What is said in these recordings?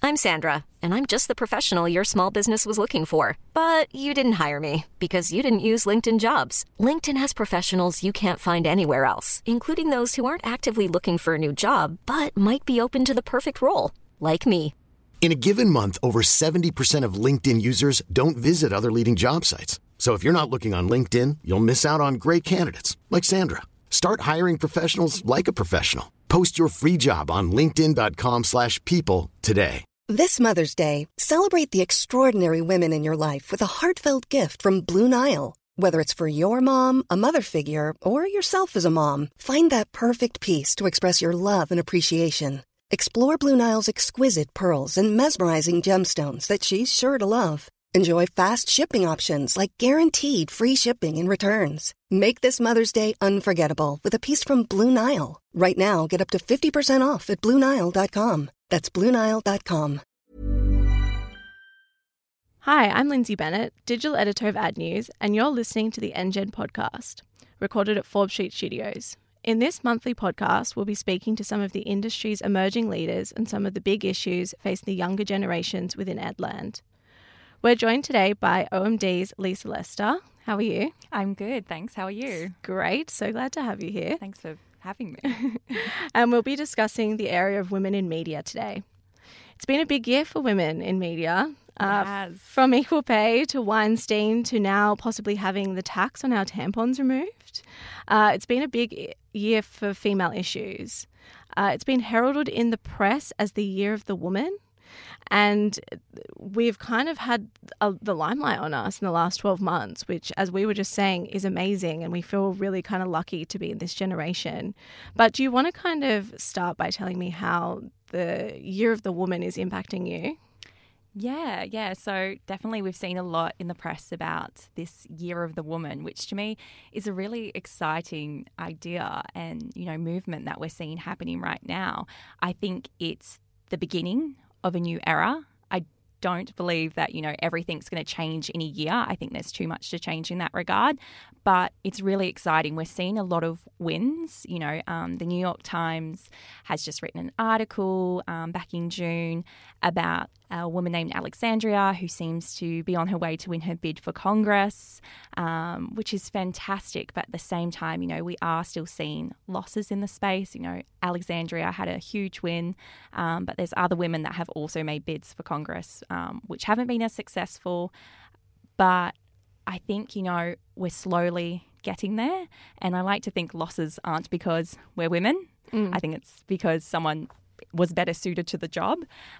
I'm Sandra, and I'm just the professional your small business was looking for. But you didn't hire me because you didn't use LinkedIn Jobs. LinkedIn has professionals you can't find anywhere else, including those who aren't actively looking for a new job, but might be open to the perfect role, like me. In a given month, over 70% of LinkedIn users don't visit other leading job sites. So if you're not looking on LinkedIn, you'll miss out on great candidates like Sandra. Start hiring professionals like a professional. Post your free job on linkedin.com/people today. This Mother's Day, celebrate the extraordinary women in your life with a heartfelt gift from Blue Nile. Whether it's for your mom, a mother figure, or yourself as a mom, find that perfect piece to express your love and appreciation. Explore Blue Nile's exquisite pearls and mesmerizing gemstones that she's sure to love. Enjoy fast shipping options like guaranteed free shipping and returns. Make this Mother's Day unforgettable with a piece from Blue Nile. Right now, get up to 50% off at BlueNile.com. That's BlueNile.com. Hi, I'm Lindsay Bennett, digital editor of Ad News, and you're listening to the NGen podcast, recorded at Forbes Street Studios. In this monthly podcast, we'll be speaking to some of the industry's emerging leaders and some of the big issues facing the younger generations within Adland. We're joined today by OMD's Lisa Lester. How are you? I'm good, thanks. How are you? Great. So glad to have you here. Thanks for having me. And we'll be discussing the area of women in media today. It's been a big year for women in media. From equal pay to Weinstein to now possibly having the tax on our tampons removed. It's been a big year for female issues. It's been heralded in the press as the year of the woman. And we've kind of had the limelight on us in the last 12 months, which, as we were just saying, is amazing. And we feel really kind of lucky to be in this generation. But do you want to kind of start by telling me how the year of the woman is impacting you? Yeah. So definitely we've seen a lot in the press about this year of the woman, which to me is a really exciting idea and, movement that we're seeing happening right now. I think it's the beginning of a new era. I don't believe that, everything's going to change in a year. I think there's too much to change in that regard. But it's really exciting. We're seeing a lot of wins. The New York Times has just written an article back in June about a woman named Alexandria who seems to be on her way to win her bid for Congress, which is fantastic. But at the same time, we are still seeing losses in the space. Alexandria had a huge win, but there's other women that have also made bids for Congress, which haven't been as successful. But I think, we're slowly getting there. And I like to think losses aren't because we're women. I think it's because someone was better suited to the job.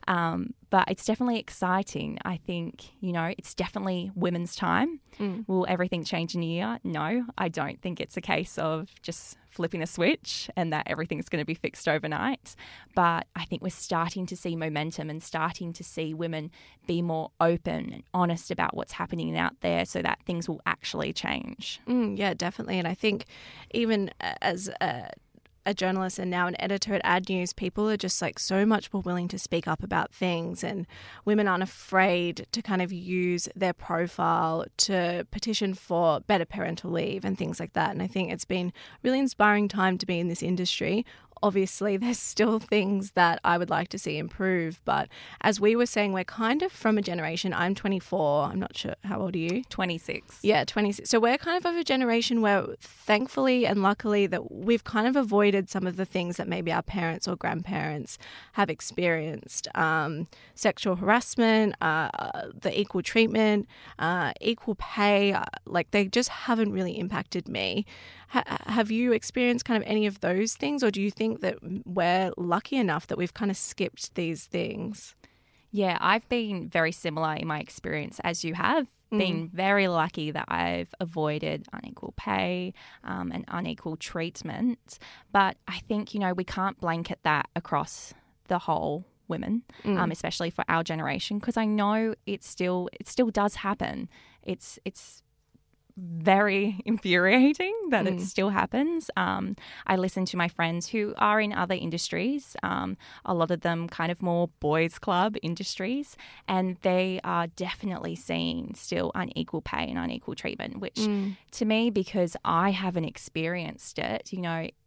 But it's definitely exciting. I think, it's definitely women's time. Will everything change in a year? No, I don't think it's a case of just flipping a switch and that everything's going to be fixed overnight. But I think we're starting to see momentum and starting to see women be more open and honest about what's happening out there so that things will actually change. Yeah, definitely. And I think even as a journalist and now an editor at Ad News, people are just so much more willing to speak up about things, and women aren't afraid to kind of use their profile to petition for better parental leave and things like that. And I think it's been a really inspiring time to be in this industry. Obviously, there's still things that I would like to see improve. But as we were saying, we're kind of from a generation. I'm 24. I'm not sure. How old are you? 26. Yeah, 26. So we're kind of a generation where thankfully and luckily that we've kind of avoided some of the things that maybe our parents or grandparents have experienced. Sexual harassment, the equal treatment, equal pay. They just haven't really impacted me. Have you experienced kind of any of those things, or do you think that we're lucky enough that we've kind of skipped these things? Yeah, I've been very similar in my experience as you have. Been very lucky that I've avoided unequal pay and unequal treatment. But I think, we can't blanket that across the whole women, especially for our generation, because I know it still does happen. It's very infuriating that it still happens. I listen to my friends who are in other industries, a lot of them kind of more boys club industries, and they are definitely seeing still unequal pay and unequal treatment, which to me, because I haven't experienced it,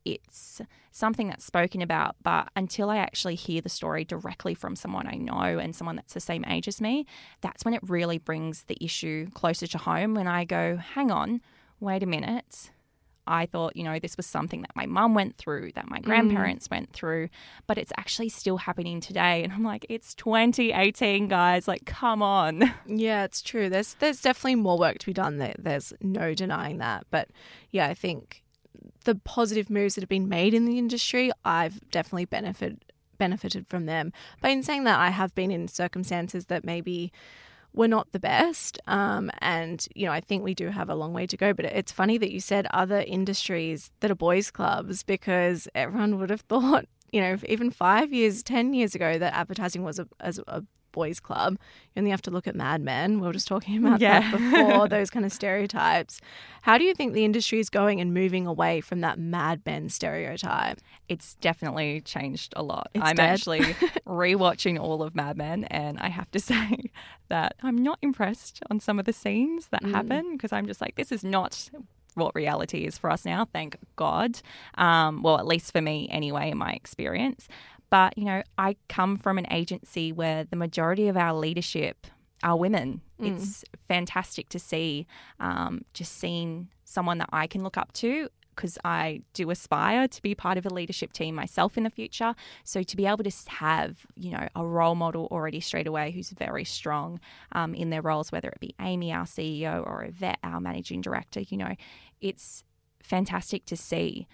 it's something that's spoken about, but until I actually hear the story directly from someone I know and someone that's the same age as me, that's when it really brings the issue closer to home, when I go, hang on, wait a minute. I thought, this was something that my mum went through, that my grandparents went through, but it's actually still happening today. And I'm like, it's 2018, guys. Like, come on. Yeah, it's true. There's definitely more work to be done. There's no denying that. But yeah, I think the positive moves that have been made in the industry, I've definitely benefited from them. But in saying that, I have been in circumstances that maybe were not the best. And, I think we do have a long way to go. But it's funny that you said other industries that are boys' clubs, because everyone would have thought, even 5 years, 10 years ago, that advertising was a boys' club. You only have to look at Mad Men. We were just talking about that before, those kind of stereotypes. How do you think the industry is going and moving away from that Mad Men stereotype? It's definitely changed a lot. I'm actually rewatching all of Mad Men, and I have to say that I'm not impressed on some of the scenes that happen, because I'm just like, this is not what reality is for us now, thank God. Well, at least for me anyway, in my experience. But, I come from an agency where the majority of our leadership are women. It's fantastic to see, just seeing someone that I can look up to, because I do aspire to be part of a leadership team myself in the future. So to be able to have, a role model already straight away who's very strong in their roles, whether it be Amy, our CEO, or Yvette, our managing director, it's fantastic to see.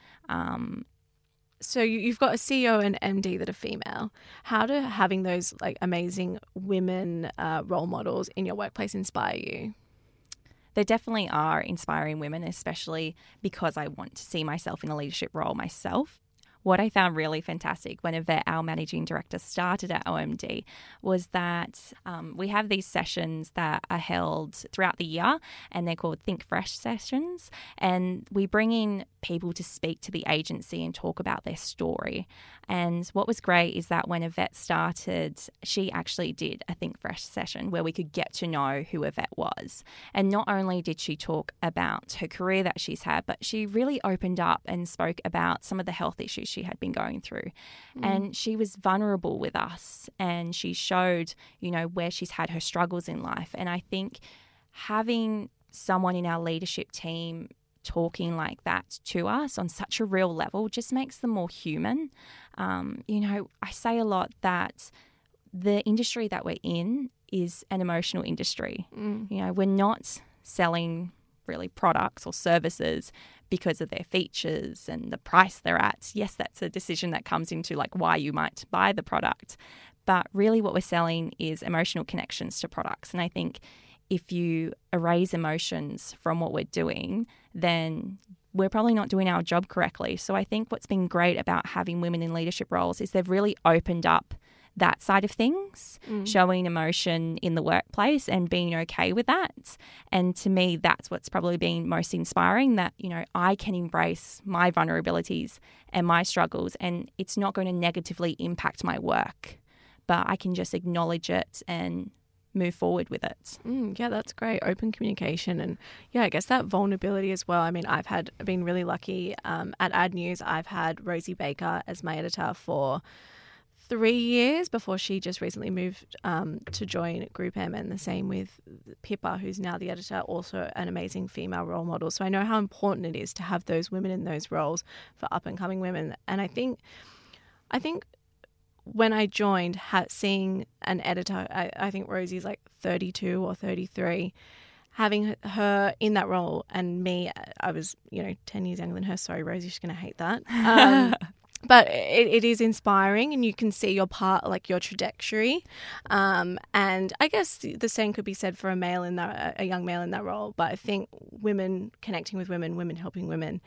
So you've got a CEO and MD that are female. How do having those amazing women role models in your workplace inspire you? There definitely are inspiring women, especially because I want to see myself in a leadership role myself. What I found really fantastic when Yvette, our managing director, started at OMD was that we have these sessions that are held throughout the year, and they're called Think Fresh sessions. And we bring in people to speak to the agency and talk about their story. And what was great is that when Yvette started, she actually did a Think Fresh session where we could get to know who Yvette was. And not only did she talk about her career that she's had, but she really opened up and spoke about some of the health issues she had been going through. And she was vulnerable with us, and she showed, where she's had her struggles in life. And I think having someone in our leadership team talking like that to us on such a real level just makes them more human. I say a lot that the industry that we're in is an emotional industry. We're not selling really products or services because of their features and the price they're at. Yes, that's a decision that comes into why you might buy the product. But really what we're selling is emotional connections to products. And I think if you erase emotions from what we're doing, then we're probably not doing our job correctly. So I think what's been great about having women in leadership roles is they've really opened up that side of things, showing emotion in the workplace and being okay with that. And to me, that's what's probably been most inspiring, that, I can embrace my vulnerabilities and my struggles, and it's not going to negatively impact my work, but I can just acknowledge it and move forward with it. Yeah, that's great. Open communication, and I guess that vulnerability as well. I mean, I've been really lucky at Ad News. I've had Rosie Baker as my editor for 3 years before she just recently moved to join Group M, and the same with Pippa, who's now the editor, also an amazing female role model. So I know how important it is to have those women in those roles for up and coming women. And I think when I joined, seeing an editor, I think Rosie's 32 or 33, having her in that role, and me, I was 10 years younger than her. Sorry, Rosie, she's going to hate that. But it is inspiring, and you can see your part, your trajectory. And I guess the same could be said for a young male in that role. But I think women connecting with women, women helping women,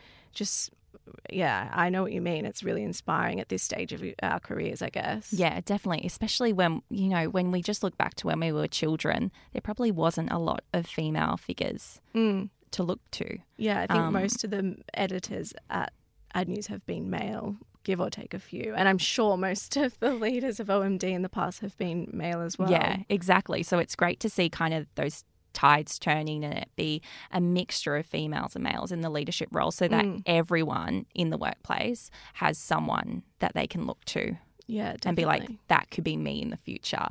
I know what you mean. It's really inspiring at this stage of our careers, I guess. Yeah, definitely. Especially when we just look back to when we were children, there probably wasn't a lot of female figures to look to. Yeah, I think most of the editors at Ad News have been male, give or take a few. And I'm sure most of the leaders of OMD in the past have been male as well. Yeah, exactly. So it's great to see kind of those tides turning and it be a mixture of females and males in the leadership role so that everyone in the workplace has someone that they can look to. Yeah, definitely. And be like, that could be me in the future.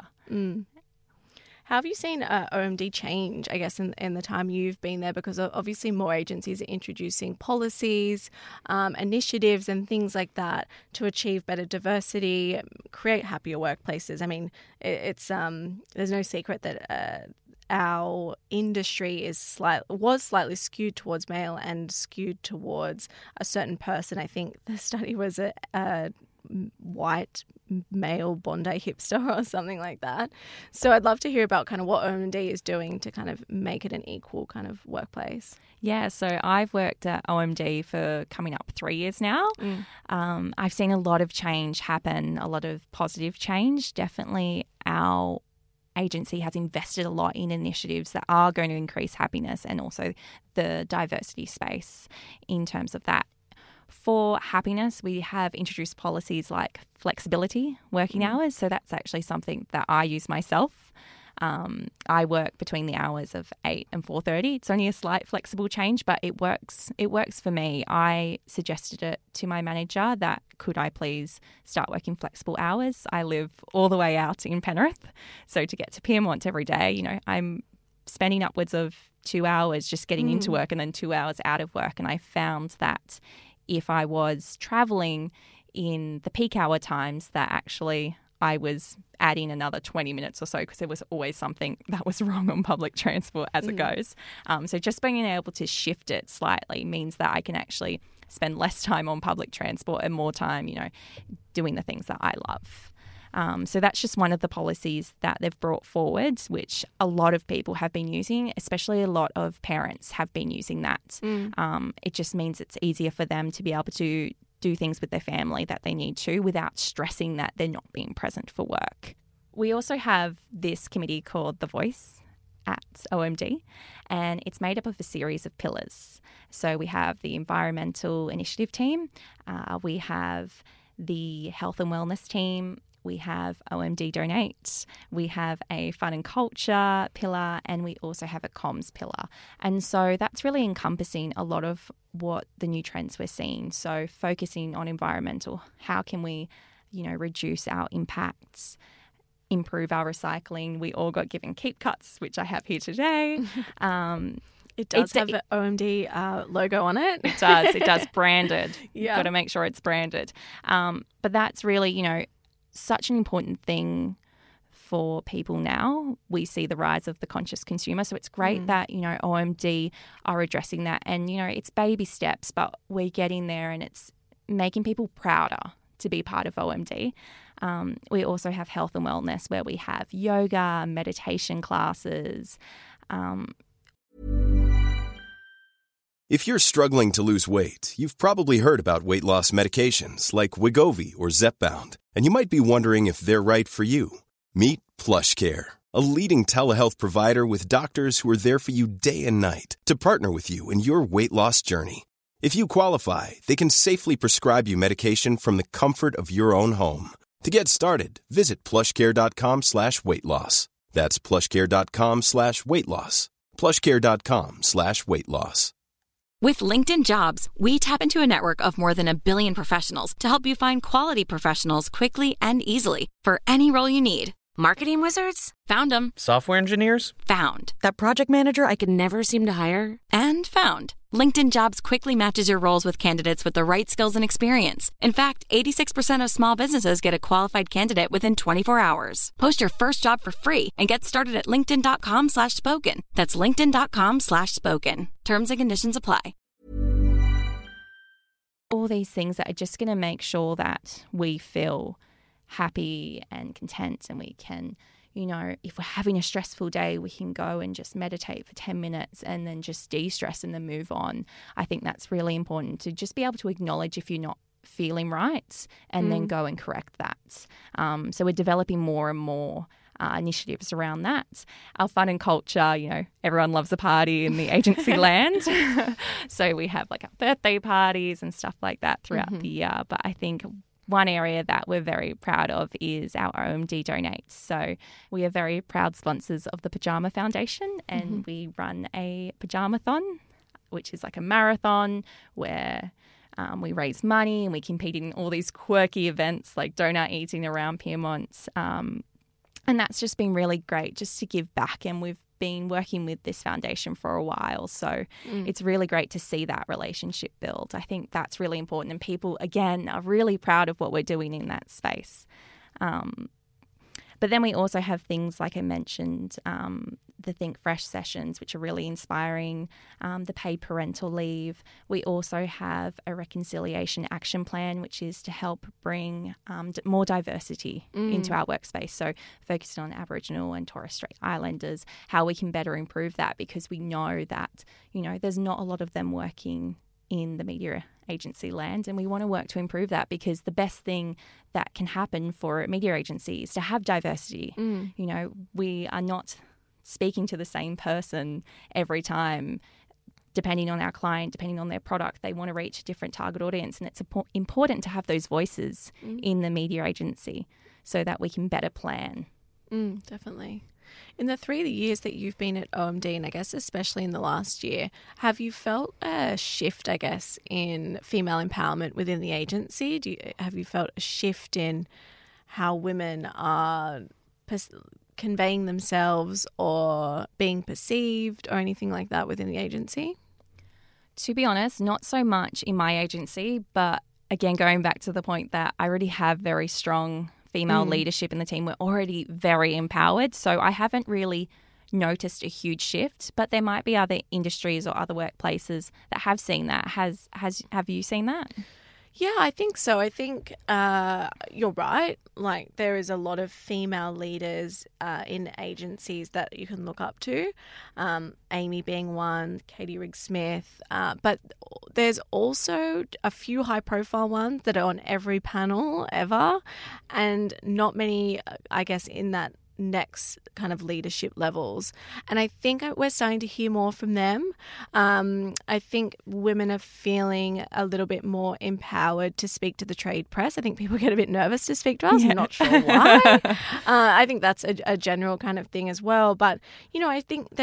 How have you seen OMD change, I guess, in the time you've been there? Because obviously more agencies are introducing policies, initiatives and things like that to achieve better diversity, create happier workplaces. I mean, it's there's no secret that our industry was slightly skewed towards male and skewed towards a certain person. I think the study was a white male Bondi hipster or something like that. So I'd love to hear about kind of what OMD is doing to kind of make it an equal kind of workplace. Yeah, so I've worked at OMD for coming up 3 years now. I've seen a lot of change happen, a lot of positive change. Definitely our agency has invested a lot in initiatives that are going to increase happiness and also the diversity space in terms of that. For happiness, we have introduced policies like flexibility working hours. So that's actually something that I use myself. I work between the hours of 8 and 4:30. It's only a slight flexible change, but it works. It works for me. I suggested it to my manager that could I please start working flexible hours. I live all the way out in Penrith. So to get to Pyrmont every day, I'm spending upwards of 2 hours just getting into work and then 2 hours out of work. And I found that if I was traveling in the peak hour times, that actually I was adding another 20 minutes or so because there was always something that was wrong on public transport as it goes. So just being able to shift it slightly means that I can actually spend less time on public transport and more time, doing the things that I love. So that's just one of the policies that they've brought forward, which a lot of people have been using, especially a lot of parents have been using that. It just means it's easier for them to be able to do things with their family that they need to without stressing that they're not being present for work. We also have this committee called The Voice at OMD, and it's made up of a series of pillars. So we have the environmental initiative team, we have the health and wellness team, we have OMD Donate, we have a fun and culture pillar, and we also have a comms pillar. And so that's really encompassing a lot of what the new trends we're seeing. So focusing on environmental, how can we, reduce our impacts, improve our recycling. We all got given keep cuts, which I have here today. It does have an OMD logo on it. It does, branded. You've got to make sure it's branded. But that's really, such an important thing for people now. We see the rise of the conscious consumer. So it's great that, OMD are addressing that. And, it's baby steps, but we're getting there and it's making people prouder to be part of OMD. We also have health and wellness where we have yoga, meditation classes. If you're struggling to lose weight, you've probably heard about weight loss medications like Wegovy or Zepbound, and you might be wondering if they're right for you. Meet PlushCare, a leading telehealth provider with doctors who are there for you day and night to partner with you in your weight loss journey. If you qualify, they can safely prescribe you medication from the comfort of your own home. To get started, visit plushcare.com/weightloss. That's plushcare.com/weightloss. plushcare.com/weightloss. With LinkedIn Jobs, we tap into a network of more than 1 billion professionals to help you find quality professionals quickly and easily for any role you need. Marketing wizards? Found them. Software engineers? Found. That project manager I could never seem to hire? And found. LinkedIn Jobs quickly matches your roles with candidates with the right skills and experience. In fact, 86% of small businesses get a qualified candidate within 24 hours. Post your first job for free and get started at linkedin.com/spoken. That's linkedin.com/spoken. Terms and conditions apply. All these things that are just going to make sure that we feel happy and content, and we can, if we're having a stressful day, we can go and just meditate for 10 minutes and then just de-stress and then move on. I think that's really important to just be able to acknowledge if you're not feeling right and then go and correct that. So we're developing more and more initiatives around that. Our fun and culture, everyone loves a party in the agency land. So we have like our birthday parties and stuff like that throughout the year. But I think one area that we're very proud of is our OMD Donates. So we are very proud sponsors of the Pajama Foundation, and we run a pajamathon, which is like a marathon where we raise money and we compete in all these quirky events like donut eating around Pyrmont. And that's just been really great just to give back. And we've been working with this foundation for a while. So it's really great to see that relationship build. I think that's really important. And people, again, are really proud of what we're doing in that space. But then we also have things like I mentioned, the Think Fresh sessions, which are really inspiring, the paid parental leave. We also have a reconciliation action plan, which is to help bring more diversity into our workspace. So focusing on Aboriginal and Torres Strait Islanders, how we can better improve that, because we know that, you know, there's not a lot of them working in the media agency land, and we want to work to improve that, because the best thing that can happen for a media agency is to have diversity. You know, we are not speaking to the same person every time. Depending on our client, depending on their product, they want to reach a different target audience, and it's important to have those voices in the media agency so that we can better plan. Definitely. In the 3 years that you've been at OMD, and I guess especially in the last year, have you felt a shift, I guess, in female empowerment within the agency? Have you felt a shift in how women are conveying themselves or being perceived or anything like that within the agency? To be honest, not so much in my agency, but again, going back to the point that I already have very strong female leadership in the team. We're already very empowered. So I haven't really noticed a huge shift, but there might be other industries or other workplaces that have seen that. Have you seen that? Yeah, I think so. I think you're right. Like, there is a lot of female leaders in agencies that you can look up to, Amy being one, Katie Riggs-Smith. But there's also a few high-profile ones that are on every panel ever, and not many, I guess, in that next kind of leadership levels. And I think we're starting to hear more from them. I think women are feeling a little bit more empowered to speak to the trade press. I think people get a bit nervous to speak to us. I'm not sure why. I think that's a general kind of thing as well. But, you know, I think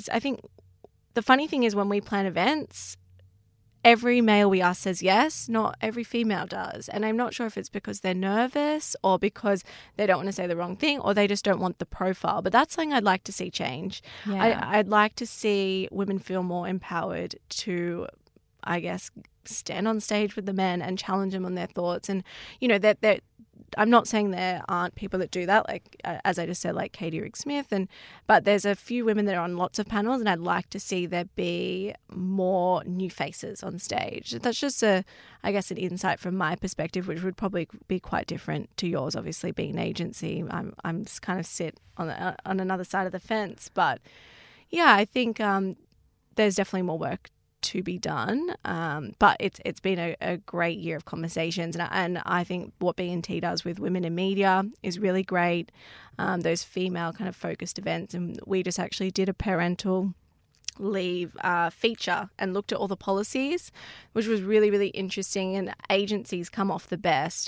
the funny thing is when we plan events, every male we ask says yes, not every female does. And I'm not sure if it's because they're nervous or because they don't want to say the wrong thing or they just don't want the profile. But that's something I'd like to see change. Yeah. I'd like to see women feel more empowered to, I guess, stand on stage with the men and challenge them on their thoughts. And, you know, that I'm not saying there aren't people that do that, like, as I just said, like Katie Riggs-Smith, but there's a few women that are on lots of panels, and I'd like to see there be more new faces on stage. That's just I guess, an insight from my perspective, which would probably be quite different to yours, obviously, being an agency. I'm just kind of sit on another side of the fence. But, yeah, I think there's definitely more work to be done, but it's been a great year of conversations, and I think what BNT does with women in media is really great. Those female kind of focused events, and we just actually did a parental leave feature and looked at all the policies, which was really, really interesting. And agencies come off the best.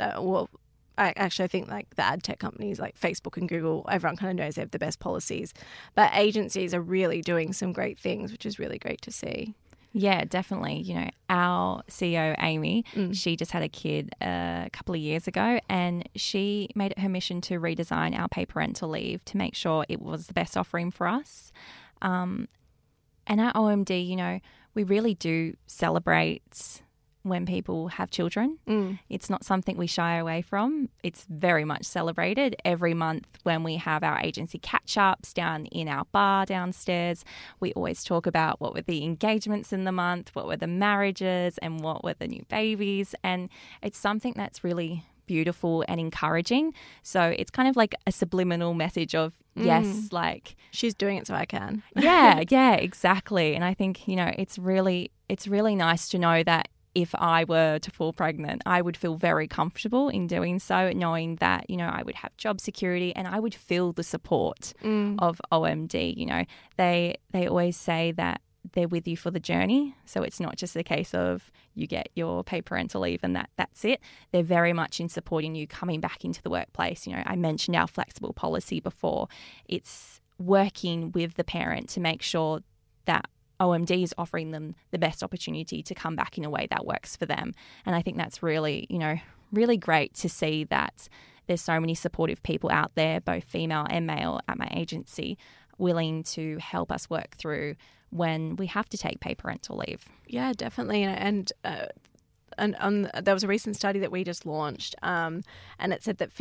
I think like the ad tech companies like Facebook and Google, everyone kind of knows they have the best policies, but agencies are really doing some great things, which is really great to see. Yeah, definitely. You know, our CEO, Amy, she just had a kid a couple of years ago, and she made it her mission to redesign our paid parental leave to make sure it was the best offering for us. And at OMD, you know, we really do celebrate when people have children. It's not something we shy away from. It's very much celebrated every month when we have our agency catch-ups down in our bar downstairs. We always talk about what were the engagements in the month, what were the marriages, and what were the new babies. And it's something that's really beautiful and encouraging. So it's kind of like a subliminal message of, yes, like, she's doing it so I can. yeah, exactly. And I think, you know, it's really nice to know that if I were to fall pregnant, I would feel very comfortable in doing so, knowing that, you know, I would have job security and I would feel the support of OMD. You know, they always say that they're with you for the journey. So it's not just a case of you get your paid parental leave and that's it. They're very much in supporting you coming back into the workplace. I mentioned our flexible policy before. It's working with the parent to make sure that OMD is offering them the best opportunity to come back in a way that works for them. And I think that's really, really great to see that there's so many supportive people out there, both female and male, at my agency, willing to help us work through when we have to take paid parental leave. Yeah, definitely. And there was a recent study that we just launched, and it said that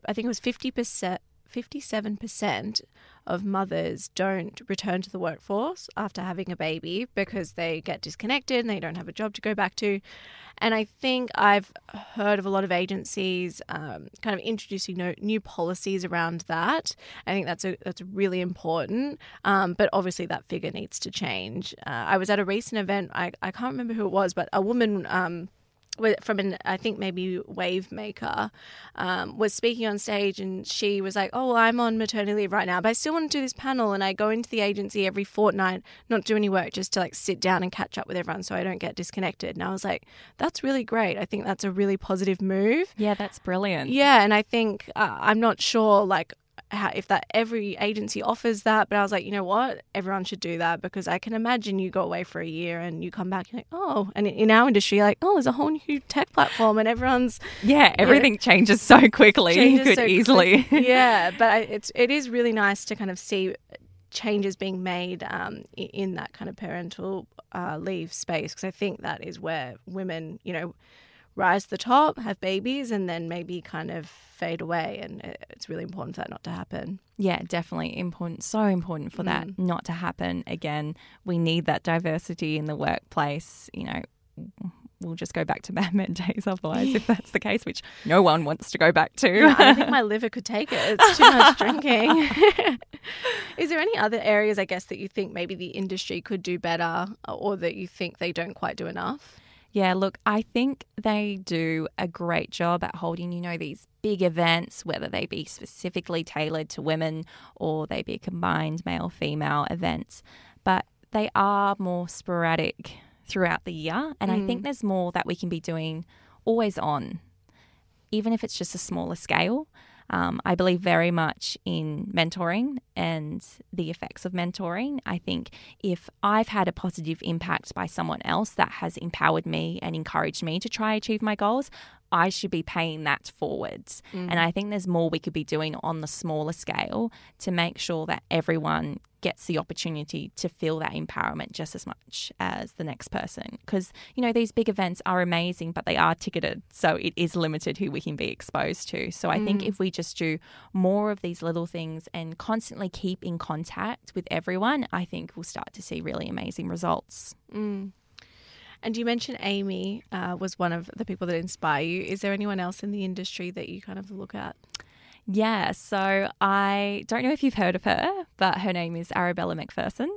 57% of mothers don't return to the workforce after having a baby because they get disconnected and they don't have a job to go back to. And I think I've heard of a lot of agencies kind of introducing new policies around that. I think that's really important. But obviously that figure needs to change. I was at a recent event, I can't remember who it was, but a woman from I think maybe Wavemaker, was speaking on stage, and she was like, oh, well, I'm on maternity leave right now, but I still want to do this panel, and I go into the agency every fortnight, not do any work, just to sit down and catch up with everyone so I don't get disconnected. And I was like, that's really great. I think that's a really positive move. Yeah, that's brilliant. Yeah, and I think I'm not sure if that every agency offers that, but I was like, you know what, everyone should do that, because I can imagine you go away for a year and you come back, you're like, oh, and in our industry, you're like, oh, there's a whole new tech platform and everyone's everything changes so quickly. Easily. Yeah, but it is really nice to kind of see changes being made in that kind of parental leave space, because I think that is where women, rise to the top, have babies, and then maybe kind of fade away. And it's really important for that not to happen. Yeah, definitely important. So important for that not to happen. Again, we need that diversity in the workplace. We'll just go back to Mad Men days otherwise, if that's the case, which no one wants to go back to. Yeah, I don't think my liver could take it. It's too much drinking. Is there any other areas, I guess, that you think maybe the industry could do better, or that you think they don't quite do enough? Yeah, look, I think they do a great job at holding, these big events, whether they be specifically tailored to women or they be combined male-female events. But they are more sporadic throughout the year. And I think there's more that we can be doing always on, even if it's just a smaller scale. I believe very much in mentoring and the effects of mentoring. I think if I've had a positive impact by someone else that has empowered me and encouraged me to try achieve my goals, I should be paying that forwards. And I think there's more we could be doing on the smaller scale to make sure that everyone gets the opportunity to feel that empowerment just as much as the next person. Because, these big events are amazing, but they are ticketed. So it is limited who we can be exposed to. So I think if we just do more of these little things and constantly keep in contact with everyone, I think we'll start to see really amazing results. And you mentioned Amy was one of the people that inspire you. Is there anyone else in the industry that you kind of look at? Yeah, so I don't know if you've heard of her, but her name is Arabella McPherson.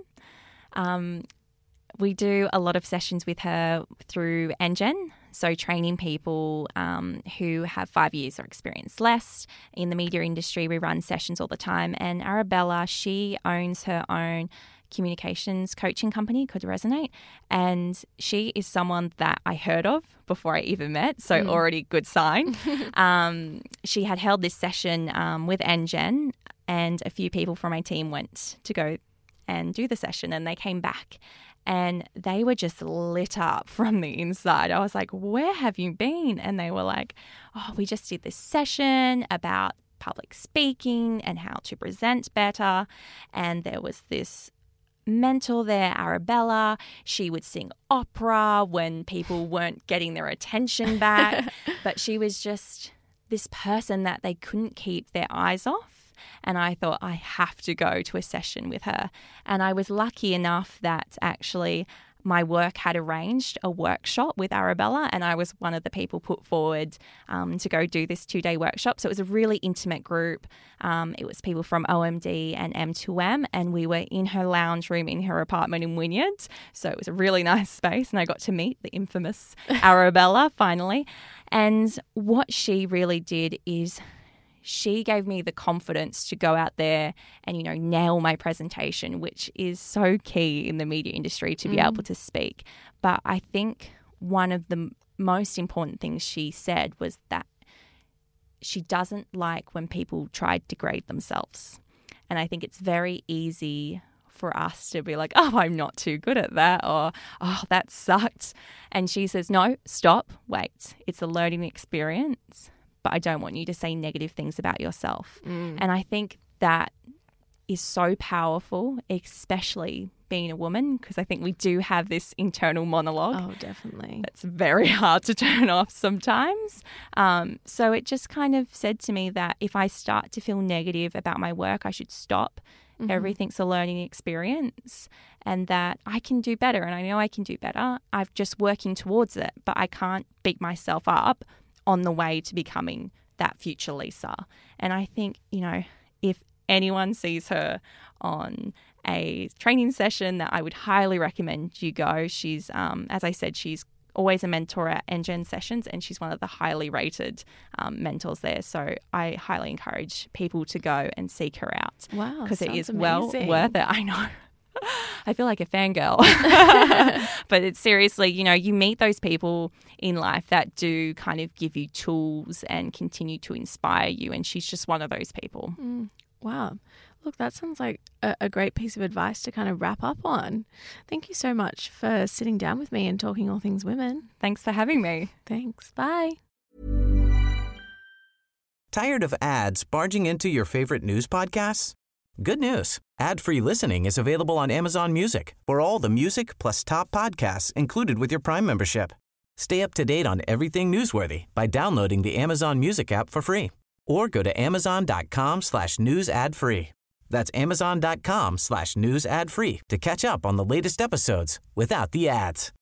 We do a lot of sessions with her through NGen, so training people who have 5 years or experience less in the media industry. We run sessions all the time, and Arabella, she owns her own communications coaching company called Resonate, and she is someone that I heard of before I even met, so already good sign. She had held this session with NGen, and a few people from my team went to go and do the session, and they came back and they were just lit up from the inside. I was like, where have you been? And they were like, oh, we just did this session about public speaking and how to present better, and there was this mentor there, Arabella. She would sing opera when people weren't getting their attention back, but she was just this person that they couldn't keep their eyes off. And I thought, I have to go to a session with her. And I was lucky enough that actually my work had arranged a workshop with Arabella, and I was one of the people put forward to go do this 2-day workshop. So it was a really intimate group. It was people from OMD and M2M, and we were in her lounge room in her apartment in Wynyard. So it was a really nice space, and I got to meet the infamous Arabella finally. And what she really did is she gave me the confidence to go out there and, you know, nail my presentation, which is so key in the media industry to be able to speak. But I think one of the most important things she said was that she doesn't like when people try to degrade themselves. And I think it's very easy for us to be like, oh, I'm not too good at that, or, oh, that sucked. And she says, no, stop, wait. It's a learning experience, but I don't want you to say negative things about yourself. And I think that is so powerful, especially being a woman, because I think we do have this internal monologue. Oh, definitely. It's very hard to turn off sometimes. So it just kind of said to me that if I start to feel negative about my work, I should stop. Everything's a learning experience, and that I can do better, and I know I can do better. I'm just working towards it, but I can't beat myself up on the way to becoming that future Lisa. And I think, you know, if anyone sees her on a training session, that I would highly recommend you go. She's, as I said, she's always a mentor at NGen sessions, and she's one of the highly rated mentors there. So I highly encourage people to go and seek her out. Wow, because it is amazing. well worth it. I know. I feel like a fangirl. But it's seriously, you know, you meet those people in life that do kind of give you tools and continue to inspire you. And she's just one of those people. Wow. Look, that sounds like a great piece of advice to kind of wrap up on. Thank you so much for sitting down with me and talking all things women. Thanks for having me. Thanks. Bye. Tired of ads barging into your favorite news podcasts? Good news. Ad-free listening is available on Amazon Music for all the music plus top podcasts included with your Prime membership. Stay up to date on everything newsworthy by downloading the Amazon Music app for free or go to amazon.com/news ad free. That's amazon.com/news ad free to catch up on the latest episodes without the ads.